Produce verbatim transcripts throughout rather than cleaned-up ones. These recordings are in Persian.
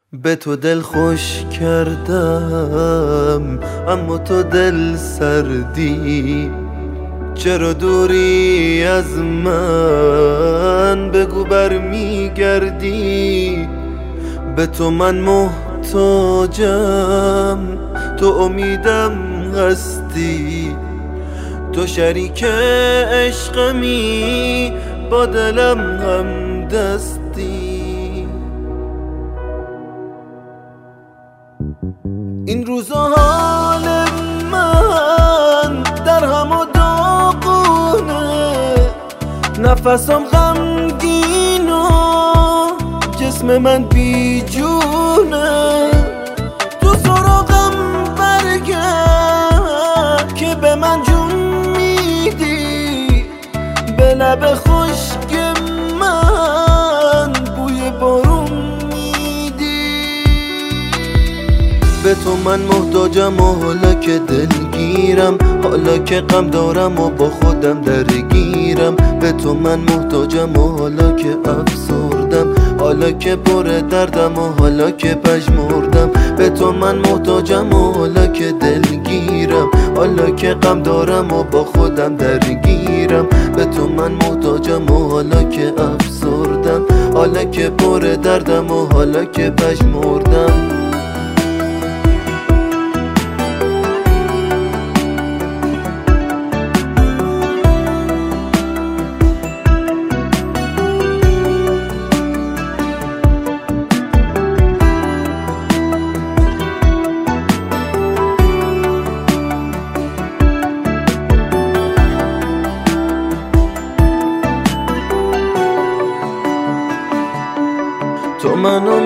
به تو دل خوش کردم اما تو دل سردی. چرا دوری از من بگو برمیگردی. به تو من محتاجم، تو امیدم هستی. تو شریک عشقمی، با دلم هم دستی. این روزا حال من در هم و داغونه، نفسم غمگین و جسم من بی جونه. تو سراغم برگرد که به من جون میدی، به لب خشک من بوی بارون میدی. به تو من محتاجم و حالا که دلگیرم، حالا که غم دارم و با خودم درگیرم. به تو من محتاجم و حالا که افسردم، حالا که پر دردم و حالا که پژمردم. به تو من محتاجم و حالا که دلگیرم، حالا که غم دارم و با خودم درگیرم. به تو من محتاجم و حالا که افسردم، حالا که پر دردم و حالا که پژمردم. تو منو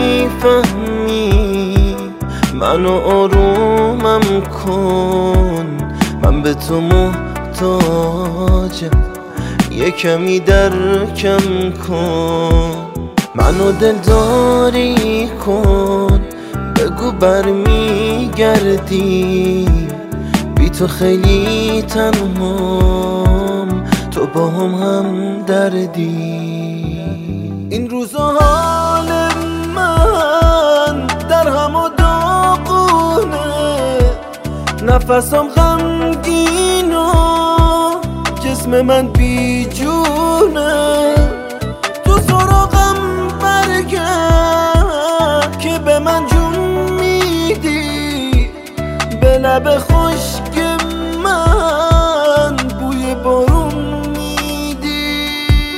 میفهمی، منو آرومم کن. من به تو محتاجم، یه کمی درکم کن. منو دلداری کن، بگو برمیگردی. بی تو خیلی تنهام، تو با هم هم دردی. این روزا حال من در هم و داغونه، نفسم غمگین و جسم من بی جونه. تو سراغم برگرد که به من جون میدی، به لب خشک من بوی بارون میدی.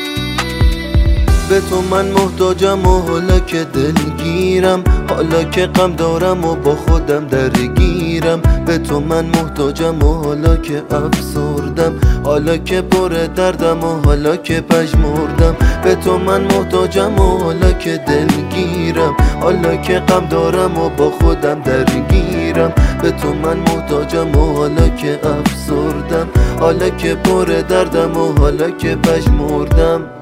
به تو من محتاجم و حالا که دلگیرم، حالا که غم دارم و با خودم درگیرم. به تو من محتاجم و حالا که افسردم، حالا که پر دردم و حالا که پژمردم. به تو من محتاجم و حالا که دلگیرم، حالا که غم دارم و با خودم درگیرم. به تو من محتاجم و حالا که افسردم، حالا که پر دردم و حالا که پژمردم.